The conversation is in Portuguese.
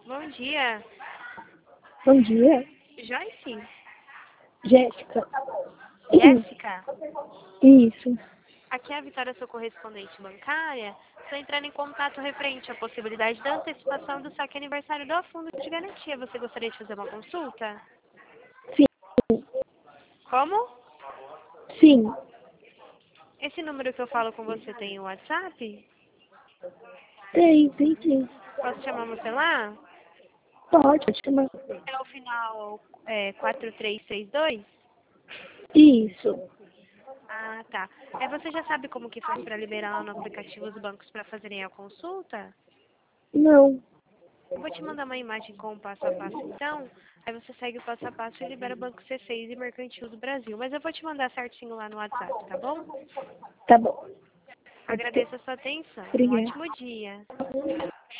Bom dia. Bom dia. Joyce? Jéssica. Jéssica? Isso. Aqui é a Vitória, sua correspondente bancária. Estou entrando em contato referente à possibilidade da antecipação do saque aniversário do fundo de garantia. Você gostaria de fazer uma consulta? Sim. Como? Sim. Esse número que eu falo com você tem o WhatsApp? Tem sim. Posso chamar você lá? Pode chamar. É o final 4332? Isso. Ah, tá. Você já sabe como que faz para liberar lá no aplicativo os bancos para fazerem a consulta? Não. Eu vou te mandar uma imagem com o passo a passo, então. Aí você segue o passo a passo e libera o Banco C6 e Mercantil do Brasil. Mas eu vou te mandar certinho lá no WhatsApp, tá bom? Tá bom. Agradeço a sua atenção. Um Obrigada. ótimo dia.